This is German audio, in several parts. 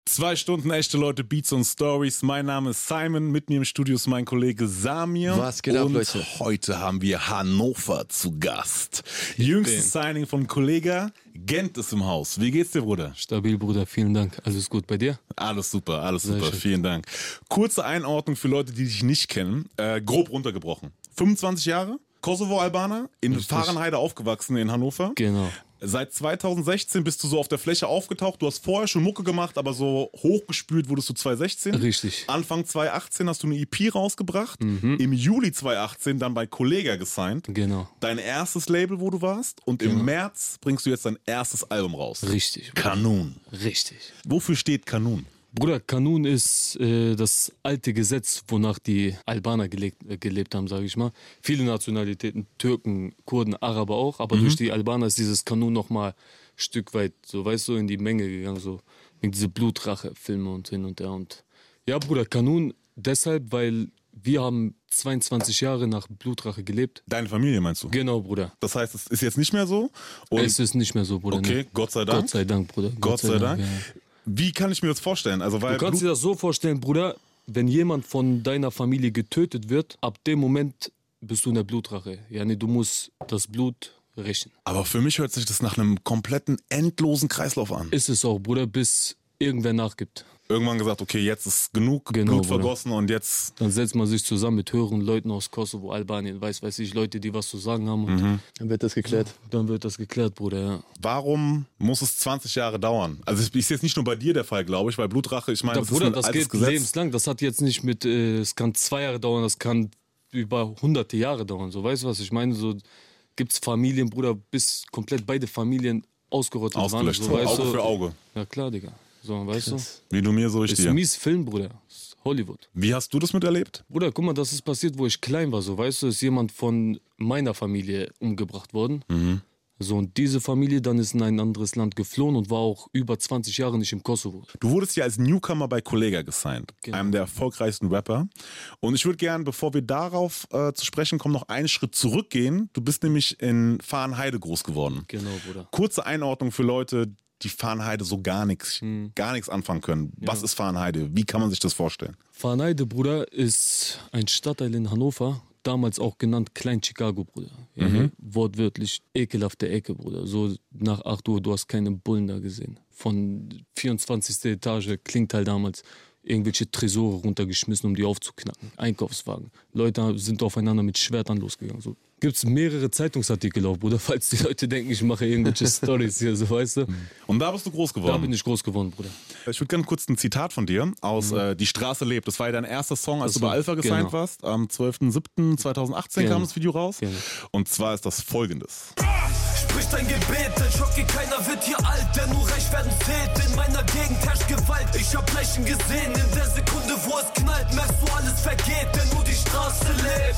2 Stunden echte Leute, Beats und Stories. Mein Name ist Simon, mit mir im Studio ist mein Kollege Samir. Was geht ab, Leute? Und heute haben wir Hannover zu Gast. Jüngstes Signing von Kollega. Gent ist im Haus. Wie geht's dir, Bruder? Stabil, Bruder. Vielen Dank. Alles gut bei dir? Alles super, alles Sehr super. schön. Vielen Dank. Kurze Einordnung für Leute, die dich nicht kennen. Grob runtergebrochen. 25 Jahre, Kosovo-Albaner, in Richtig. Fahrenheide aufgewachsen in Hannover. Genau. Seit 2016 bist du so auf der Fläche aufgetaucht. Du hast vorher schon Mucke gemacht, aber so hochgespült wurdest du 2016. Richtig. Anfang 2018 hast du eine EP rausgebracht. Im Juli 2018 dann bei Kollega gesigned. Genau. Dein erstes Label, wo du warst. Und im März bringst du jetzt dein erstes Album raus. Richtig. Bruder. Kanun. Richtig. Wofür steht Kanun? Bruder, Kanun ist das alte Gesetz, wonach die Albaner gelebt haben, sage ich mal. Viele Nationalitäten, Türken, Kurden, Araber auch. Aber durch die Albaner ist dieses Kanun nochmal ein Stück weit, so weißt du, in die Menge gegangen. So wegen diese Blutrache-Filme und hin und her. Und ja, Bruder, Kanun deshalb, weil wir haben 22 Jahre nach Blutrache gelebt. Deine Familie meinst du? Genau, Bruder. Das heißt, es ist jetzt nicht mehr so? Und Es ist nicht mehr so, Bruder. okay, ne? Gott sei Dank. Gott sei Dank, Bruder. Gott sei Dank. Ja. Wie kann ich mir das vorstellen? Also, weil Du kannst dir das so vorstellen, Bruder, wenn jemand von deiner Familie getötet wird, ab dem Moment bist du in der Blutrache. Yani, du musst das Blut rächen. aber für mich hört sich das nach einem kompletten, endlosen Kreislauf an. Ist es auch, Bruder, bis irgendwer nachgibt. Irgendwann gesagt, okay, jetzt ist genug Genau, Blut Bruder. vergossen und jetzt... Dann setzt man sich zusammen mit höheren Leuten aus Kosovo, Albanien, weiß ich, Leute, die was zu sagen haben. Und Dann wird das geklärt. dann wird das geklärt, Bruder, ja. Warum muss es 20 Jahre dauern? Also ist jetzt nicht nur bei dir der Fall, glaube ich, weil Blutrache, ich meine, das Bruder, ist ein das altes geht Gesetz. lebenslang. Das hat jetzt nicht mit, es kann 2 Jahre dauern, das kann über hunderte Jahre dauern. So, weißt du, was ich meine? So gibt's Familien, Bruder, bis komplett beide Familien ausgerottet Ausgelöscht, waren. So, weißt Auge du? für Auge. Ja klar, Digga. So, weißt du? Wie du mir, so ich Ist dir. ein mies Film, Bruder. Ist Hollywood. Wie hast du das miterlebt? Bruder, guck mal, das ist passiert, wo ich klein war. So, weißt du, ist jemand von meiner Familie umgebracht worden. So, und diese Familie dann ist in ein anderes Land geflohen und war auch über 20 Jahre nicht im Kosovo. Du wurdest ja als Newcomer bei Kollega gesigned, Genau. einem der erfolgreichsten Rapper. Und ich würde gerne, bevor wir darauf zu sprechen kommen, noch einen Schritt zurückgehen. Du bist nämlich in Fahrenheide groß geworden. Genau, Bruder. Kurze Einordnung für Leute, die Fahrenheide so gar nichts anfangen können. Was ist Fahrenheide? Wie kann man sich das vorstellen? Fahrenheide, Bruder, ist ein Stadtteil in Hannover, damals auch genannt Klein-Chicago, Bruder. Ja, wortwörtlich ekelhafte Ecke, Bruder. So nach 8 Uhr, du hast keine Bullen da gesehen. Von 24. Etage klingt halt damals irgendwelche Tresore runtergeschmissen, um die aufzuknacken. Einkaufswagen. Leute sind aufeinander mit Schwertern losgegangen. So. Gibt's mehrere Zeitungsartikel auch, Bruder, falls die Leute denken, ich mache irgendwelche Storys hier, so weißt du. Und da bist du groß Da geworden. bin ich groß geworden, Bruder. Ich würde gerne kurz ein Zitat von dir aus Die Straße lebt. Das war ja dein erster Song, als Das du bei war- Alpha gesigned genau. warst. Am 12.07.2018 kam Genau. das Video raus. Genau. Und zwar ist das folgendes. Sprich dein Gebet, denn Schocke, keiner wird hier alt, denn nur reich werden zählt. In meiner Gegend herrscht Gewalt, ich hab Leichen gesehen. In der Sekunde, wo es knallt, merkst du, alles vergeht, denn nur die Straße lebt.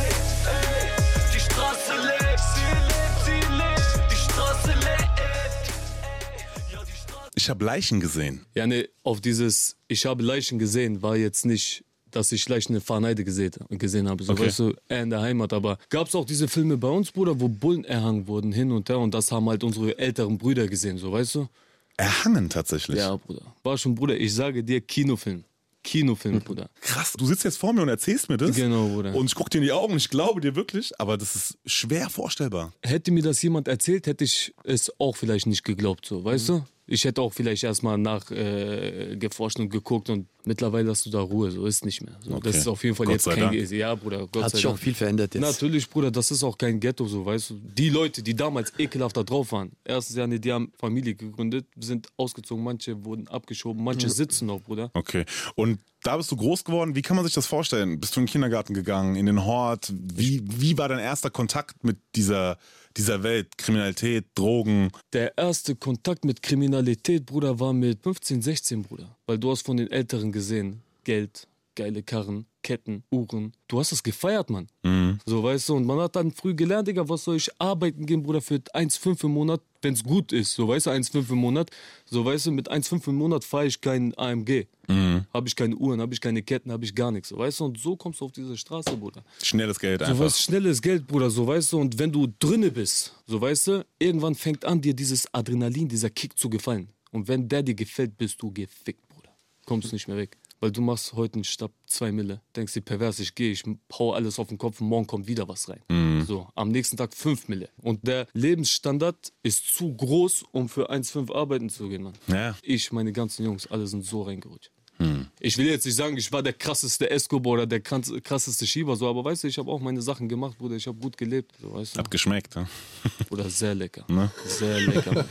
Ey, die Straße lebt, sie lebt, die Straße lebt. Ey, ja, die Straße. Ich habe Leichen gesehen. Ja, ne, auf dieses Ich habe Leichen gesehen war jetzt nicht, dass ich Leichen in Fahrenheide gesehen habe. So, Okay. weißt du, in der Heimat. Aber gab es auch diese Filme bei uns, Bruder, wo Bullen erhangen wurden, hin und her. Und das haben halt unsere älteren Brüder gesehen, so, weißt du? Erhangen tatsächlich. Ja, Bruder. War schon, Bruder, ich sage dir, Kinofilm. Kinofilm, Bruder. Krass, du sitzt jetzt vor mir und erzählst mir das. Genau, Bruder. Und ich gucke dir in die Augen und ich glaube dir wirklich, aber das ist schwer vorstellbar. Hätte mir das jemand erzählt, hätte ich es auch vielleicht nicht geglaubt, so, weißt du? Ich hätte auch vielleicht erstmal geforscht und geguckt und mittlerweile hast du da Ruhe, so ist nicht mehr. So, Okay. Das ist auf jeden Fall Gott jetzt sei kein Dank. Ja, Bruder, Gott Hat sei sich auch Dank. viel verändert jetzt. Natürlich, Bruder, das ist auch kein Ghetto, so, weißt du. Die Leute, die damals ekelhaft da drauf waren, erstens, ja, die haben Familie gegründet, sind ausgezogen, manche wurden abgeschoben, manche sitzen noch, Bruder. Okay. Und da bist du groß geworden. Wie kann man sich das vorstellen? Bist du in den Kindergarten gegangen, in den Hort? Wie war dein erster Kontakt mit dieser Welt? Kriminalität, Drogen? Der erste Kontakt mit Kriminalität, Bruder, war mit 15, 16, Bruder. Weil du hast von den Älteren gesehen, Geld, geile Karren, Ketten, Uhren. Du hast das gefeiert, Mann. So, weißt du, und man hat dann früh gelernt, Digga, was soll ich arbeiten gehen, Bruder, für 1,5 im Monat, wenn es gut ist. So, weißt du, 1,5 im Monat. So, weißt du, mit 1,5 im Monat fahre ich kein AMG. Habe ich keine Uhren, habe ich keine Ketten, habe ich gar nichts. So, weißt du, und so kommst du auf diese Straße, Bruder. Schnelles Geld So einfach. was schnelles Geld, Bruder, so weißt du, und wenn du drinne bist, so weißt du, irgendwann fängt an, dir dieses Adrenalin, dieser Kick zu gefallen. Und wenn der dir gefällt, bist du gefickt, Bruder. kommst nicht mehr weg. Weil du machst heute einen Stab 2 Mille, denkst dir pervers, ich gehe, ich hau alles auf den Kopf und morgen kommt wieder was rein. So, am nächsten Tag 5 Mille. Und der Lebensstandard ist zu groß, um für 1,5 arbeiten zu gehen, Mann. Ja. Meine ganzen Jungs, alle sind so reingerutscht. Ich will jetzt nicht sagen, ich war der krasseste Escobar oder der krasseste Schieber, so, aber weißt du, ich habe auch meine Sachen gemacht, Bruder, ich habe gut gelebt. So, weißt du? Hab geschmeckt, ja. Oder sehr lecker. Ne? Sehr lecker, Mann.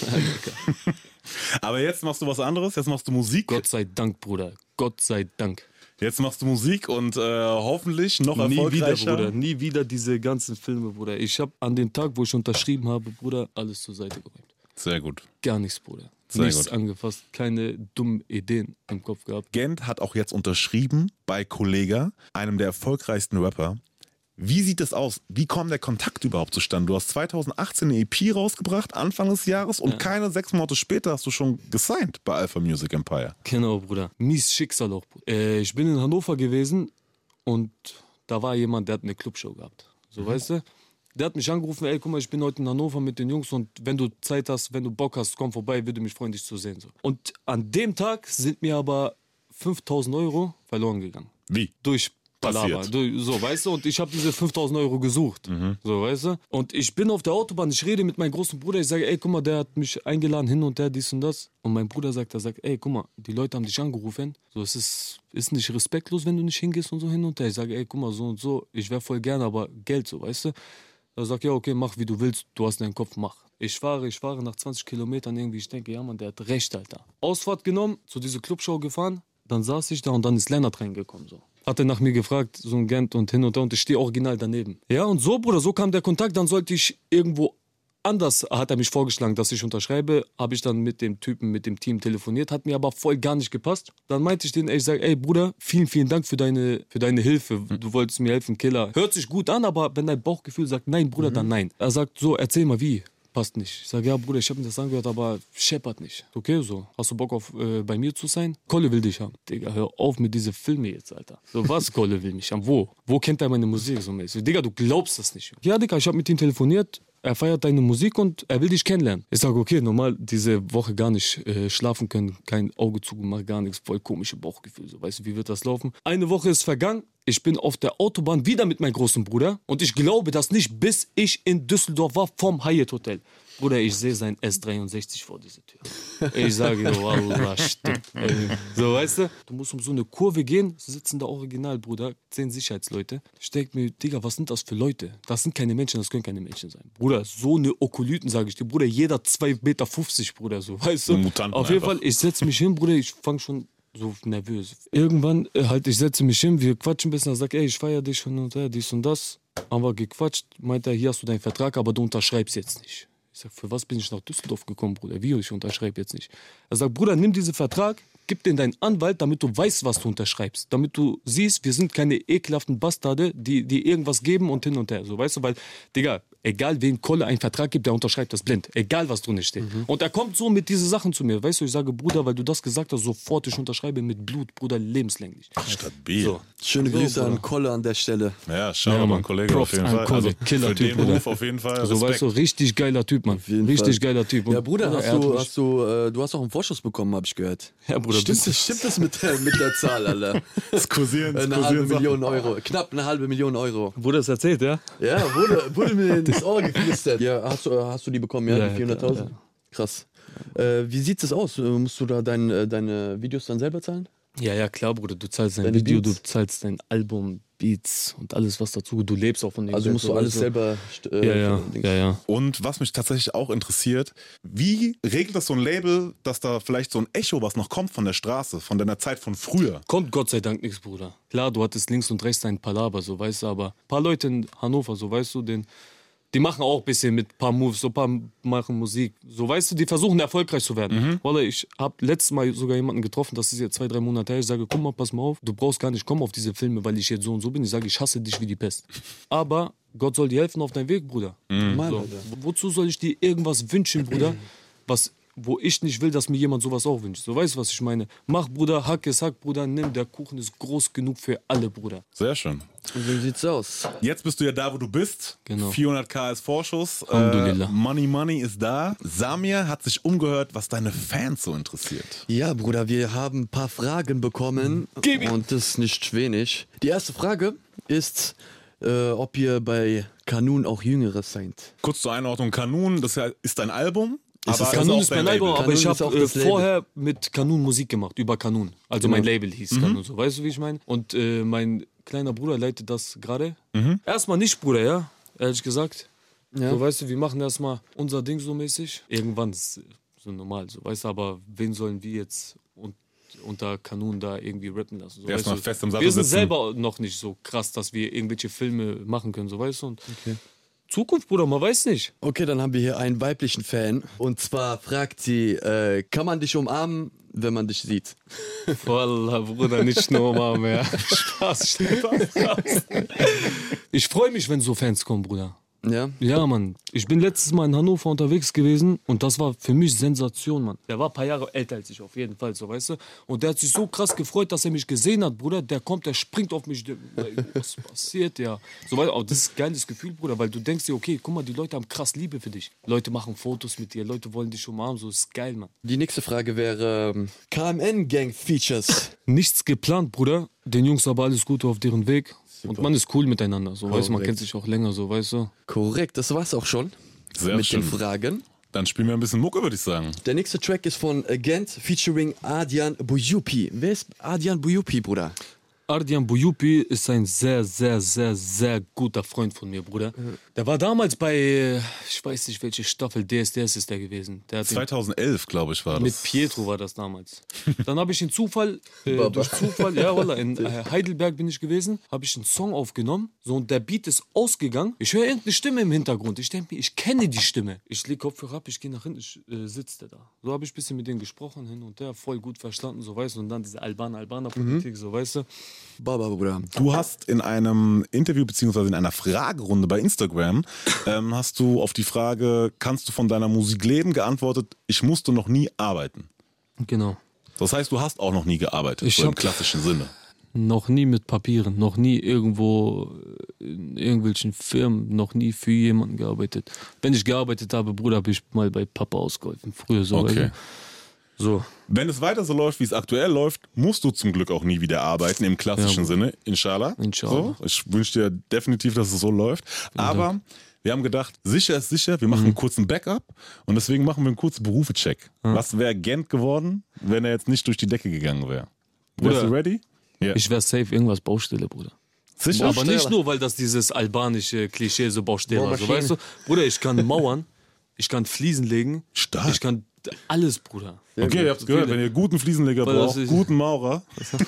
Lecker. Aber jetzt machst du was anderes, jetzt machst du Musik. Gott sei Dank, Bruder. Gott sei Dank. Jetzt machst du Musik und hoffentlich noch Nie wieder, erfolgreicher. Bruder. Nie wieder diese ganzen Filme, Bruder. Ich habe an dem Tag, wo ich unterschrieben habe, Bruder, alles zur Seite geräumt. Sehr gut. Gar nichts, Bruder. Sehr Nichts gut. angefasst, keine dummen Ideen im Kopf gehabt. Gent hat auch jetzt unterschrieben bei Kollega, einem der erfolgreichsten Rapper. Wie sieht es aus? Wie kommt der Kontakt überhaupt zustande? Du hast 2018 eine EP rausgebracht, Anfang des Jahres, und keine 6 Monate später hast du schon gesigned bei Alpha Music Empire. Genau, Bruder. Mies Schicksal auch, Bruder. Ich bin in Hannover gewesen und da war jemand, der hat eine Clubshow gehabt. So, weißt du? Der hat mich angerufen, ey, guck mal, ich bin heute in Hannover mit den Jungs und wenn du Zeit hast, wenn du Bock hast, komm vorbei, würde mich freuen, dich zu sehen. So. Und an dem Tag sind mir aber 5.000 Euro verloren gegangen. Wie? Durch Palaver. So, weißt du, und ich habe diese 5.000 Euro gesucht. So, weißt du? Und ich bin auf der Autobahn, ich rede mit meinem großen Bruder, ich sage, ey, guck mal, der hat mich eingeladen, hin und her, dies und das. Und mein Bruder sagt, ey, guck mal, die Leute haben dich angerufen. So, es ist nicht respektlos, wenn du nicht hingehst und so hin und her. Ich sage, ey, guck mal, so und so, ich wäre voll gern, aber Geld, so, weißt du? Er sagt, ja, okay, mach wie du willst, du hast deinen Kopf, mach. Ich fahre nach 20 Kilometern irgendwie, ich denke, ja, Mann, der hat recht, Alter. Ausfahrt genommen, zu dieser Clubshow gefahren, dann saß ich da und dann ist Lennart reingekommen, so. Hat er nach mir gefragt, so ein Gent und hin und her, und ich stehe original daneben. Ja, und so, Bruder, so kam der Kontakt, dann sollte ich irgendwo anders, hat er mich vorgeschlagen, dass ich unterschreibe, habe ich dann mit dem Typen, mit dem Team telefoniert, hat mir aber voll gar nicht gepasst. Dann meinte ich denen, ich sage, ey Bruder, vielen Dank für deine Hilfe, du wolltest mir helfen, Killer. Hört sich gut an, aber wenn dein Bauchgefühl sagt nein, Bruder, dann nein. Er sagt so, erzähl mal wie. Passt nicht. Ich sage, ja Bruder, ich habe mir das angehört, aber scheppert nicht. Okay, so. Hast du Bock auf bei mir zu sein? Kolle will dich haben. Digga, hör auf mit diese Filme jetzt, Alter. So, was Kolle will mich haben? Wo? Wo kennt er meine Musik so mäßig? Digga, du glaubst das nicht. Ja, Digga, ich habe mit ihm telefoniert. Er feiert deine Musik und er will dich kennenlernen. Ich sage, okay, normal diese Woche gar nicht schlafen können, kein Auge zugemacht, gar nichts, voll komische Bauchgefühl. So, weißt du, wie wird das laufen? Eine Woche ist vergangen, ich bin auf der Autobahn wieder mit meinem großen Bruder und ich glaube das nicht, bis ich in Düsseldorf war vom Hyatt Hotel. Bruder, ich sehe sein S63 vor dieser Tür. Ich sage, Wallah, stimmt. So, weißt du, du musst um so eine Kurve gehen, sitzen da original, Bruder, 10 Sicherheitsleute. Ich denke mir, Digga, was sind das für Leute? Das sind keine Menschen, das können keine Menschen sein. Bruder, so eine Okolyten, sage ich dir. Bruder, jeder 2,50 Meter, Bruder, so, weißt du? Mutanten auf jeden einfach. Fall, ich setze mich hin, Bruder, ich fange schon so nervös. Irgendwann, ich setze mich hin, wir quatschen ein bisschen, er sagt, ey, ich feiere dich und dies und das. Haben wir gequatscht, meint er, hier hast du deinen Vertrag, aber du unterschreibst jetzt nicht. Ich sag, für was bin ich nach Düsseldorf gekommen, Bruder? Wie, ich unterschreibe jetzt nicht. Er sagt, Bruder, nimm diesen Vertrag, gib den deinen Anwalt, damit du weißt, was du unterschreibst. Damit du siehst, wir sind keine ekelhaften Bastarde, die irgendwas geben und hin und her. So, weißt du, weil, Digga, egal wem Kolle einen Vertrag gibt, der unterschreibt das blind. Egal, was drin steht. Und er kommt so mit diesen Sachen zu mir. Weißt du, ich sage, Bruder, weil du das gesagt hast, sofort, ich unterschreibe mit Blut, Bruder, lebenslänglich. Stabil. So. Schöne So, Grüße Bruder. an Kolle an der Stelle. Ja, schau Ja, mal, Mann. Kollege, Props auf jeden an Fall. Kolle. Also Killer für Typ, den Bruder. Beruf auf jeden Fall So, Respekt. weißt du, richtig geiler Typ, Mann. jeden Richtig Fall. geiler Typ. Ja, Bruder, er hat mich- du hast auch einen Vorschuss bekommen, habe ich gehört. Ja, Bruder, Stimmt das mit der Zahl, Alter? Es kursieren Eine halbe Million Euro. Knapp eine halbe Million Euro. Wurde das erzählt, ja? Ja, wurde mir ins Ohr geflüstert. Ja, hast du die bekommen, ja, Ja, die 400.000? ja. Krass. Wie sieht es aus? Musst du da deine Videos dann selber zahlen? Ja, klar, Bruder. Du zahlst dein Deine Video, Beats? du zahlst dein Album, Beats und alles, was dazu. Du lebst auch von dem. Also Geld, musst du so, alles weißt selber... Ja. Und was mich tatsächlich auch interessiert, wie regelt das so ein Label, dass da vielleicht so ein Echo, was noch kommt von der Straße, von deiner Zeit von früher? Kommt Gott sei Dank nichts, Bruder. Klar, du hattest links und rechts ein Palaver, so weißt du, aber ein paar Leute in Hannover, so weißt du, die machen auch ein bisschen mit ein paar Moves, so ein paar machen Musik. So weißt du, die versuchen erfolgreich zu werden. Wallah, ich habe letztes Mal sogar jemanden getroffen, das ist jetzt 2-3 Monate her. Ich sage, guck mal, pass mal auf, du brauchst gar nicht kommen auf diese Filme, weil ich jetzt so und so bin. Ich sage, ich hasse dich wie die Pest. Aber Gott soll dir helfen auf deinem Weg, Bruder. Mann, So. Alter. Wozu soll ich dir irgendwas wünschen, Bruder, wo ich nicht will, dass mir jemand sowas auch wünscht. So, weißt du, was ich meine? Mach, Bruder, Hack ist Hack, Bruder, nimm, der Kuchen ist groß genug für alle, Bruder. Sehr schön. Und so sieht's aus. Jetzt bist du ja da, wo du bist. Genau. 400k ist Vorschuss. Alhamdulillah. Money ist da. Samir hat sich umgehört, was deine Fans so interessiert. Ja, Bruder, wir haben ein paar Fragen bekommen und das ist nicht wenig. Die erste Frage ist, ob ihr bei Kanun auch Jüngeres seid. Kurz zur Einordnung, Kanun, das ist dein Album. das Kanun auch ist dein mein Album, Label. aber ich Kanun ist auch habe das Label. vorher mit Kanun Musik gemacht, über Kanun. Also mein Label hieß Kanun, so, weißt du, wie ich meine? Und mein kleiner Bruder leitet das gerade. Erstmal nicht, Bruder, ja, ehrlich gesagt. Ja. So, weißt du, wir machen erstmal unser Ding so mäßig. Irgendwann ist so normal, so, weißt du, aber wen sollen wir jetzt unter Kanun da irgendwie rappen lassen? So, Erstmal weißt du? fest im Sattel Wir sind sitzen. selber noch nicht so krass, dass wir irgendwelche Filme machen können, so, weißt du? Und Zukunft, Bruder, man weiß nicht. Okay, dann haben wir hier einen weiblichen Fan. Und zwar fragt sie, kann man dich umarmen, wenn man dich sieht? Wallah, Bruder, nicht nur mal mehr. Spaß. Ich freue mich, wenn so Fans kommen, Bruder. Ja? Ja, Mann. Ich bin letztes Mal in Hannover unterwegs gewesen und das war für mich Sensation, Mann. Der war ein paar Jahre älter als ich, auf jeden Fall, so, weißt du. Und der hat sich so krass gefreut, dass er mich gesehen hat, Bruder. Der kommt, der springt auf mich. Was passiert, ja? So, weißt du, das ist ein geiles Gefühl, Bruder, weil du denkst dir, okay, guck mal, die Leute haben krass Liebe für dich. Leute machen Fotos mit dir, Leute wollen dich umarmen, so, ist geil, Mann. Die nächste Frage wäre, KMN-Gang-Features. Nichts geplant, Bruder. Den Jungs aber alles Gute auf deren Weg. Und man ist cool miteinander, so, weißt du, man Korrekt. kennt sich auch länger, so, weißt du. Korrekt, das war's auch schon Sehr mit schön. den Fragen. Dann spielen wir ein bisschen Mucke, würde ich sagen. Der nächste Track ist von Gent featuring Ardian Buyupi. Wer ist Ardian Buyupi, Bruder? Ardian Buyupi ist ein sehr, sehr, sehr, sehr guter Freund von mir, Bruder. Der war damals bei, ich weiß nicht welche Staffel, DSDS ist der gewesen. Der hat 2011, glaube ich, war das. mit Pietro war das damals. Dann habe ich durch Zufall, ja, Wallah, in Heidelberg bin ich gewesen, habe ich einen Song aufgenommen, so, und der Beat ist ausgegangen. Ich höre irgendeine Stimme im Hintergrund. Ich denke mir, ich kenne die Stimme. Ich lege Kopfhörer ab, ich gehe nach hinten, sitzt der da. So habe ich ein bisschen mit denen gesprochen, hin und her, voll gut verstanden, so, weißt du, und dann diese Albaner-Politik, so, weißt du. Baba, Bruder. Du hast in einem Interview beziehungsweise in einer Fragerunde bei Instagram hast du auf die Frage, kannst du von deiner Musik leben, geantwortet, ich musste noch nie arbeiten. Genau. Das heißt, du hast auch noch nie gearbeitet, Ich so im hab- klassischen Sinne. Noch nie mit Papieren, noch nie irgendwo in irgendwelchen Firmen, noch nie für jemanden gearbeitet. Wenn ich gearbeitet habe, Bruder, habe ich mal bei Papa ausgeholfen. Früher so. Okay. weißt du? So. Wenn es weiter so läuft, wie es aktuell läuft, musst du zum Glück auch nie wieder arbeiten, im klassischen Ja. Sinne, inshallah. Inshallah. So, ich wünsche dir definitiv, dass es so läuft. Aber wir haben gedacht, sicher ist sicher, wir machen einen kurzen Backup und deswegen machen wir einen kurzen Berufecheck. Was wäre Gent geworden, wenn er jetzt nicht durch die Decke gegangen wäre? Wärst Bruder, du ready? Ja. Ich wäre safe irgendwas Baustelle, Bruder. Sicher? Aber nicht nur, weil das dieses albanische Klischee so Baustelle war. So, weißt du, Bruder, ich kann Mauern, ich kann Fliesen legen, Stark. ich kann alles, Bruder. Okay, ihr habt es gehört, wenn ihr guten Fliesenleger Weil das braucht, ist- guten Maurer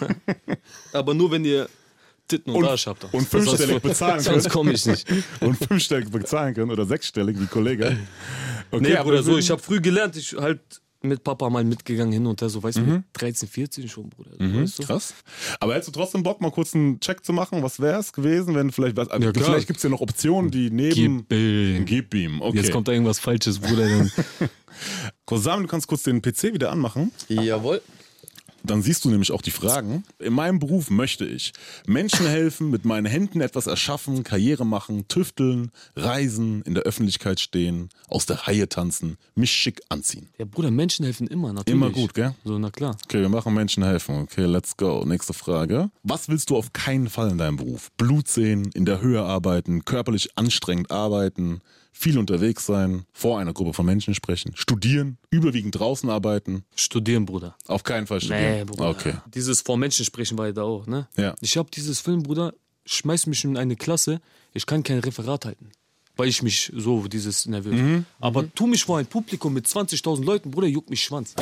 Aber nur, wenn ihr Titten und Arsch habt. und fünfstellig bezahlen Sonst könnt komme ich nicht. und fünfstellig bezahlen könnt oder sechsstellig wie Kollege. Okay, Nee, aber Bruder, wir so, sind- ich habe früh gelernt, ich halt mit Papa mal mitgegangen hin und her, so, weißt du, mit 13, 14 schon, Bruder. So, weißt du? Krass. Aber hättest du trotzdem Bock, mal kurz einen Check zu machen? Was wäre es gewesen, wenn vielleicht was. klar. Vielleicht gibt es ja noch Optionen, die neben. Gib ihm. Okay. Jetzt kommt da irgendwas Falsches, Bruder. Dann Kosam, du kannst kurz den PC wieder anmachen. Jawohl. Dann siehst du nämlich auch die Fragen. In meinem Beruf möchte ich Menschen helfen, mit meinen Händen etwas erschaffen, Karriere machen, tüfteln, reisen, in der Öffentlichkeit stehen, aus der Haie tanzen, mich schick anziehen. ja, Bruder, Menschen helfen immer, natürlich. Immer gut, gell? So, na klar. Okay, wir machen Menschen helfen. Okay, let's go. Nächste Frage. Was willst du auf keinen Fall in deinem Beruf? Blut sehen, in der Höhe arbeiten, körperlich anstrengend arbeiten, viel unterwegs sein, vor einer Gruppe von Menschen sprechen, studieren, überwiegend draußen arbeiten. Studieren, Bruder. Auf keinen Fall studieren. Nee, Bruder. Okay. Dieses vor Menschen sprechen war ja da auch, ne? Ja. Ich habe dieses Film, Bruder, schmeiß mich in eine Klasse, ich kann kein Referat halten. Weil ich mich so, dieses nervös. Aber tu mich vor ein Publikum mit 20.000 Leuten, Bruder, juckt mich Schwanz.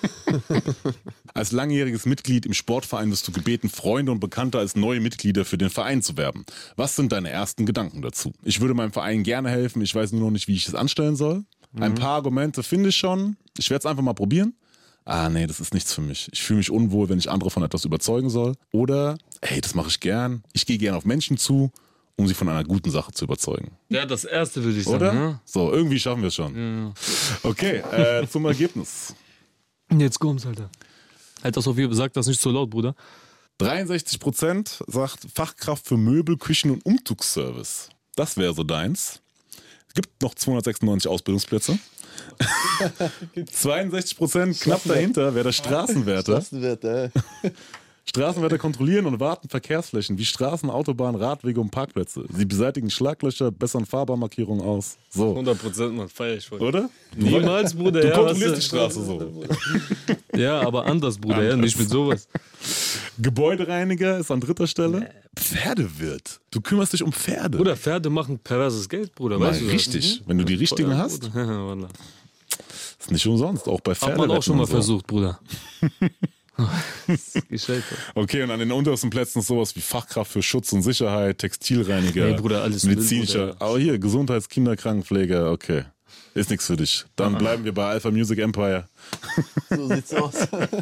Als langjähriges Mitglied im Sportverein wirst du gebeten, Freunde und Bekannte als neue Mitglieder für den Verein zu werben. Was sind deine ersten Gedanken dazu? Ich würde meinem Verein gerne helfen, ich weiß nur noch nicht, wie ich es anstellen soll. Ein paar Argumente finde ich schon. Ich werde es einfach mal probieren. Ah, nee, das ist nichts für mich. Ich fühle mich unwohl, wenn ich andere von etwas überzeugen soll. Oder, hey, das mache ich gern. Ich gehe gern auf Menschen zu um sie von einer guten Sache zu überzeugen. Ja, das erste würde ich sagen. Oder? Ja? So, irgendwie schaffen wir es schon. Ja. Okay, zum Ergebnis. Jetzt kommt's, Alter. Halt das auf jeden Fall, sag das nicht so laut, Bruder. 63% sagt Fachkraft für Möbel, Küchen und Umzugsservice. Das wäre so deins. Es gibt noch 296 Ausbildungsplätze. 62% knapp dahinter wäre der Straßenwärter. Straßenwärter kontrollieren und warten Verkehrsflächen wie Straßen, Autobahnen, Radwege und Parkplätze. Sie beseitigen Schlaglöcher, bessern Fahrbahnmarkierungen aus. So. 100%, man, feier ich voll. Oder? Niemals, Bruder. Du ja, kontrollierst was, die Straße so. Ja, aber anders, Bruder, ja, nicht mit sowas. Gebäudereiniger ist an 3. Stelle. Pferdewirt. Du kümmerst dich um Pferde. Bruder, Pferde machen perverses Geld, Bruder. Nein, Weißt du? richtig. Wenn du die richtigen Voll, hast, Bruder. Wallah. ist nicht umsonst. Auch bei Pferden. Hat man auch schon mal versucht, Bruder. Gescheitert. Okay, und an den untersten Plätzen ist sowas wie Fachkraft für Schutz und Sicherheit, Textilreiniger, Nee, Bruder, alles medizinischer. Müll, Bruder. Aber hier, Gesundheits-, Kinderkrankenpflege, okay. Ist nichts für dich. Dann bleiben wir bei Alpha Music Empire. So sieht's aus.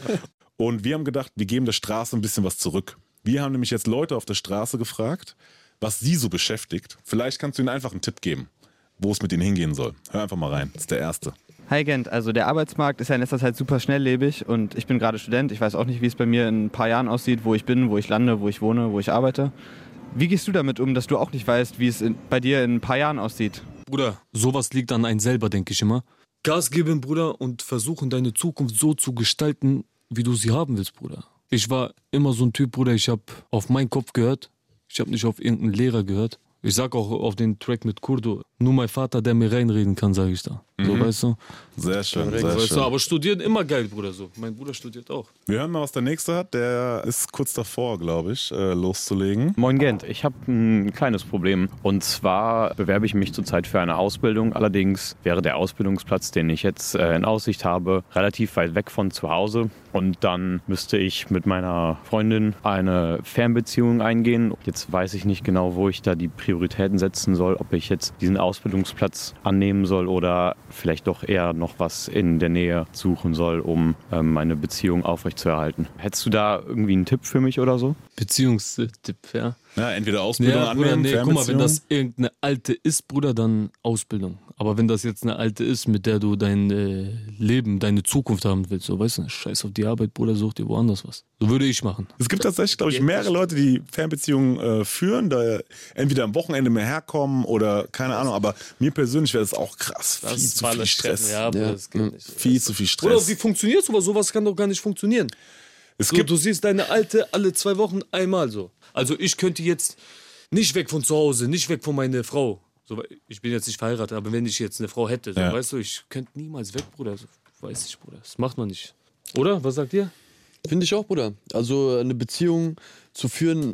Und wir haben gedacht, wir geben der Straße ein bisschen was zurück. Wir haben nämlich jetzt Leute auf der Straße gefragt, was sie so beschäftigt. Vielleicht kannst du ihnen einfach einen Tipp geben, wo es mit ihnen hingehen soll. Hör einfach mal rein. Das ist der erste. Hi Gent, also der Arbeitsmarkt ist ja in letzter Zeit super schnelllebig und ich bin gerade Student. Ich weiß auch nicht, wie es bei mir in ein paar Jahren aussieht, wo ich bin, wo ich lande, wo ich wohne, wo ich arbeite. Wie gehst du damit um, dass du auch nicht weißt, wie es bei dir in ein paar Jahren aussieht? Bruder, sowas liegt an einem selber, denke ich immer. Gas geben, Bruder, und versuchen, deine Zukunft so zu gestalten, wie du sie haben willst, Bruder. Ich war immer so ein Typ, Bruder, ich habe auf meinen Kopf gehört. Ich habe nicht auf irgendeinen Lehrer gehört. Ich sag auch auf den Track mit Kurdo, nur mein Vater, der mir reinreden kann, sage ich da. So, weißt du? Sehr schön, sehr Weißt schön. du, aber studieren immer geil, Bruder, so. Mein Bruder studiert auch. Wir hören mal, was der nächste hat. Der ist kurz davor, glaube ich, loszulegen. Moin Gent, ich habe ein kleines Problem. Und zwar bewerbe ich mich zurzeit für eine Ausbildung. Allerdings wäre der Ausbildungsplatz, den ich jetzt in Aussicht habe, relativ weit weg von zu Hause. Und dann müsste ich mit meiner Freundin eine Fernbeziehung eingehen. Jetzt weiß ich nicht genau, wo ich da die Prioritäten setzen soll. Ob ich jetzt diesen Ausbildungsplatz annehmen soll oder vielleicht doch eher noch was in der Nähe suchen soll, um meine Beziehung aufrechtzuerhalten. Hättest du da irgendwie einen Tipp für mich oder so? Beziehungstipp, ja. Ja, entweder Ausbildung Ja, Bruder, annehmen, nee, guck mal, wenn Fernbeziehung. das irgendeine alte ist, Bruder, dann Ausbildung. Aber wenn das jetzt eine alte ist, mit der du dein Leben, deine Zukunft haben willst, so, weißt du, scheiß auf die Arbeit, Bruder, such dir woanders was. So würde ich machen. Es gibt tatsächlich, glaube ich, mehrere Leute, die Fernbeziehungen führen, da entweder am Wochenende mehr herkommen oder keine Ahnung, aber mir persönlich wäre das auch krass. Viel zu viel Stress. Ja, Bruder, das geht nicht. Viel zu viel Bruder, Stress. wie funktioniert sowas? Sowas kann doch gar nicht funktionieren. Es So, gibt du siehst deine Alte alle 2 Wochen einmal so. Also ich könnte jetzt nicht weg von zu Hause, nicht weg von meiner Frau. So, ich bin jetzt nicht verheiratet, aber wenn ich jetzt eine Frau hätte, so, Ja. weißt du, ich könnte niemals weg, Bruder. So, weiß ich, Bruder. Das macht man nicht. Oder? Was sagt ihr? Finde ich auch, Bruder. Also eine Beziehung zu führen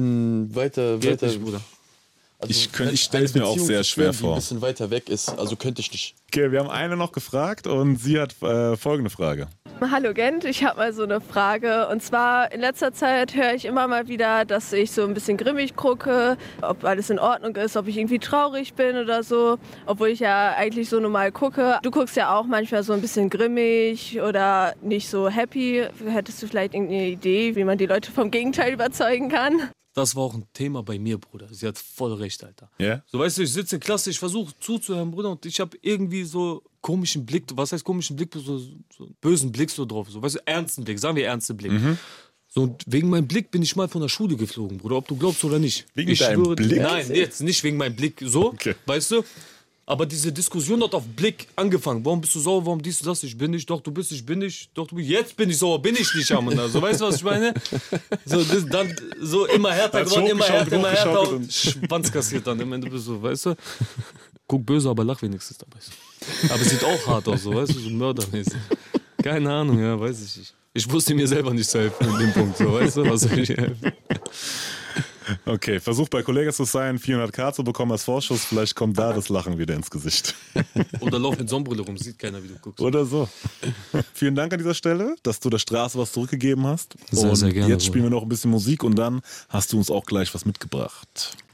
in weiter... Geht nicht, Bruder. Also Ich eine stell's mir auch Beziehung sehr zu schwer führen, die vor. ein bisschen weiter weg ist. Also könnte ich nicht. Okay, wir haben eine noch gefragt und sie hat folgende Frage. Hallo Gent, ich habe mal so eine Frage. Und zwar in letzter Zeit höre ich immer mal wieder, dass ich so ein bisschen grimmig gucke, ob alles in Ordnung ist, ob ich irgendwie traurig bin oder so. Obwohl ich ja eigentlich so normal gucke. Du guckst ja auch manchmal so ein bisschen grimmig oder nicht so happy. Hättest du vielleicht irgendeine Idee, wie man die Leute vom Gegenteil überzeugen kann? Das war auch ein Thema bei mir, Bruder. Sie hat voll recht, Alter. Ja? So, weißt du, ich sitze in Klasse, ich versuche zuzuhören, Bruder, und ich habe irgendwie so komischen Blick, was heißt komischen Blick, so bösen Blick so drauf, so, weißt du, ernsten Blick, sagen wir ernsten Blick. So, und wegen meinem Blick bin ich mal von der Schule geflogen, Bruder, ob du glaubst oder nicht. Wegen ich deinem Blick? Nein, jetzt nicht wegen meinem Blick, so, Okay. weißt du. Aber diese Diskussion hat auf Blick angefangen. Warum bist du sauer? Warum dies, das? Ich bin nicht. Doch, du bist. Ich bin nicht. Doch, du bist. Jetzt bin ich sauer. Bin ich nicht, Amanda. So, weißt du, was ich meine? So, das, dann so immer härter Hat's geworden, immer härter, immer härter. hochgeschaukelt Und Schwanz kassiert dann. Am Ende bist du, weißt du? Guck böse, aber lach wenigstens dabei. Aber es sieht auch hart aus, so, weißt du, so mördermäßig. Keine Ahnung, ja, weiß ich nicht. Ich wusste mir selber nicht zu helfen in dem Punkt, so, weißt du, was soll ich helfen? Okay, versuch bei Kollega zu sein, 400k zu bekommen als Vorschuss. Vielleicht kommt da das Lachen wieder ins Gesicht. Oder lauf mit Sonnenbrille rum, sieht keiner, wie du guckst. Oder so. Vielen Dank an dieser Stelle, dass du der Straße was zurückgegeben hast. Sehr, und sehr gerne, jetzt Bruder. spielen wir noch ein bisschen Musik und dann hast du uns auch gleich was mitgebracht.